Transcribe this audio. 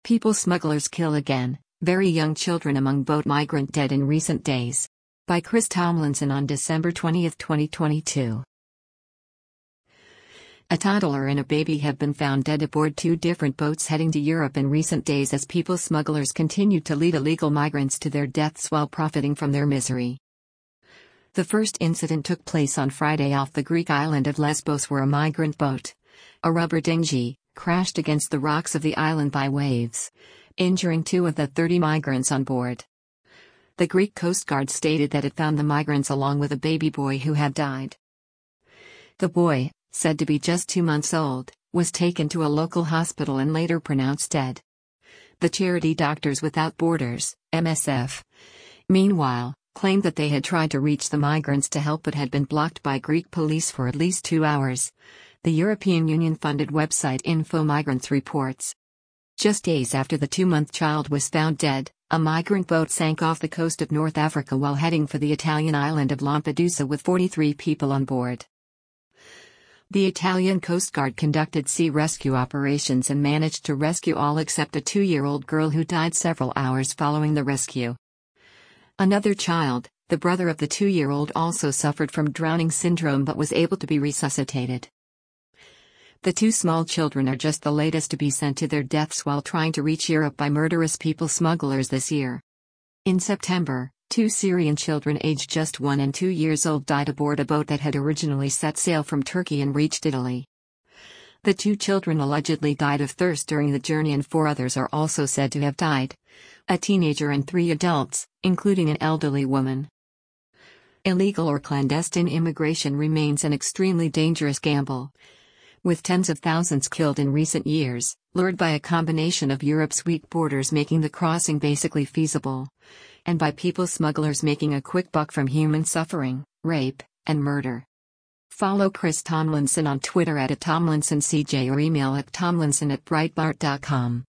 People smugglers kill again, very young children among boat migrant dead in recent days. By Chris Tomlinson on December 20, 2022. A toddler and a baby have been found dead aboard two different boats heading to Europe in recent days as people smugglers continue to lead illegal migrants to their deaths while profiting from their misery. The first incident took place on Friday off the Greek island of Lesbos, where a migrant boat, a rubber dinghy, crashed against the rocks of the island by waves, injuring 2 of the 30 migrants on board. The Greek Coast Guard stated that it found the migrants along with a baby boy who had died. The boy, said to be just 2 months old, was taken to a local hospital and later pronounced dead. The charity Doctors Without Borders, MSF, meanwhile, claimed that they had tried to reach the migrants to help but had been blocked by Greek police for at least 2 hours. The European Union-funded website Info Migrants reports. Just days after the 2-month child was found dead, a migrant boat sank off the coast of North Africa while heading for the Italian island of Lampedusa with 43 people on board. The Italian Coast Guard conducted sea rescue operations and managed to rescue all except a 2-year-old girl who died several hours following the rescue. Another child, the brother of the 2-year-old, also suffered from drowning syndrome but was able to be resuscitated. The 2 small children are just the latest to be sent to their deaths while trying to reach Europe by murderous people smugglers this year. In September, 2 Syrian children aged just 1 and 2 years old died aboard a boat that had originally set sail from Turkey and reached Italy. The 2 children allegedly died of thirst during the journey and 4 others are also said to have died. A teenager and 3 adults, including an elderly woman. Illegal or clandestine immigration remains an extremely dangerous gamble, with tens of thousands killed in recent years, lured by a combination of Europe's weak borders making the crossing basically feasible, and by people smugglers making a quick buck from human suffering, rape, and murder. Follow Chris Tomlinson on Twitter @TomlinsonCJ or email at tomlinson@breitbart.com.